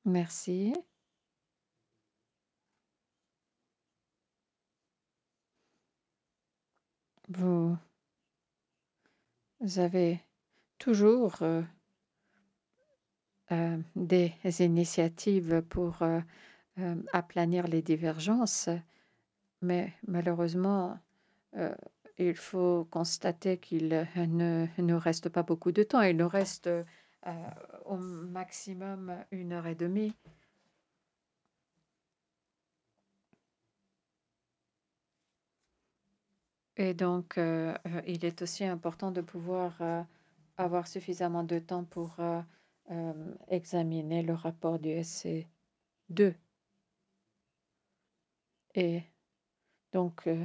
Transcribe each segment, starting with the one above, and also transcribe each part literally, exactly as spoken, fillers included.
Merci. Vous avez toujours euh, euh, des initiatives pour euh, euh, aplanir les divergences, mais malheureusement, euh, il faut constater qu'il euh, ne nous reste pas beaucoup de temps. Il nous reste euh, au maximum une heure et demie. Et donc, euh, euh, il est aussi important de pouvoir euh, avoir suffisamment de temps pour euh, euh, examiner le rapport du S C deux. Et donc, euh,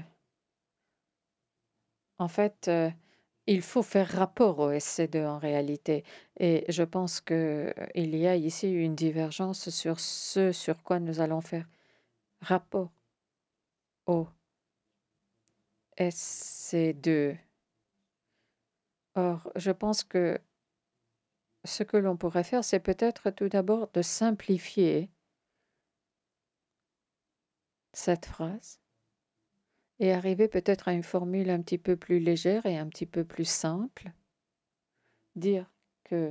en fait, euh, il faut faire rapport au S C deux en réalité. Et je pense qu'il y a ici une divergence sur ce sur quoi nous allons faire rapport au S C deux. Or, je pense que ce que l'on pourrait faire, c'est peut-être tout d'abord de simplifier cette phrase et arriver peut-être à une formule un petit peu plus légère et un petit peu plus simple. Dire que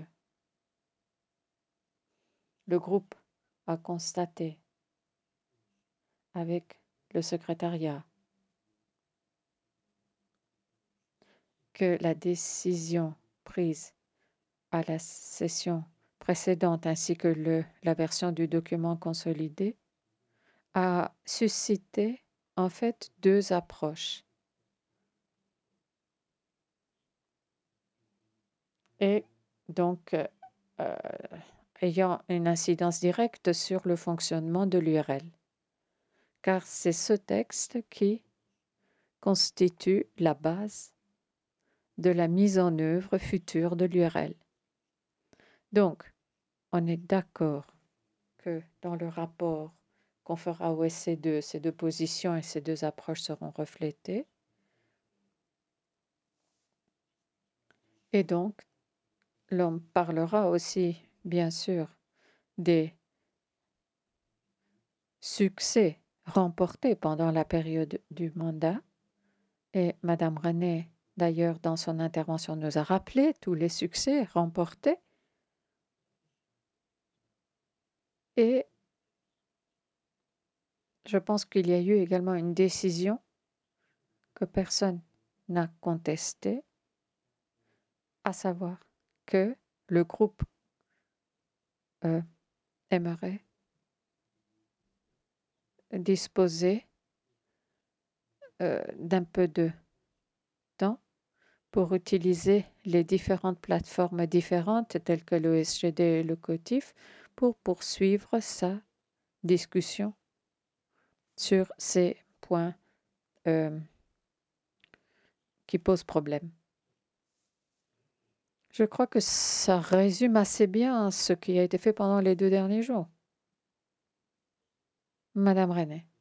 le groupe a constaté avec le secrétariat que la décision prise à la session précédente ainsi que le, la version du document consolidé a suscité en fait deux approches et donc euh, euh, ayant une incidence directe sur le fonctionnement de l'U R L. Car c'est ce texte qui constitue la base de la mise en œuvre future de l'U R L. Donc, on est d'accord que dans le rapport qu'on fera au S C deux, ces deux positions et ces deux approches seront reflétées. Et donc, l'on parlera aussi, bien sûr, des succès remportés pendant la période du mandat. Et Madame René, d'ailleurs, dans son intervention, nous a rappelé tous les succès remportés. Et je pense qu'il y a eu également une décision que personne n'a contestée, à savoir que le groupe euh, aimerait disposer euh, d'un peu de temps pour utiliser les différentes plateformes différentes telles que l'O S G D et le COTIF pour poursuivre sa discussion sur ces points euh, qui posent problème. Je crois que ça résume assez bien ce qui a été fait pendant les deux derniers jours. Madame René.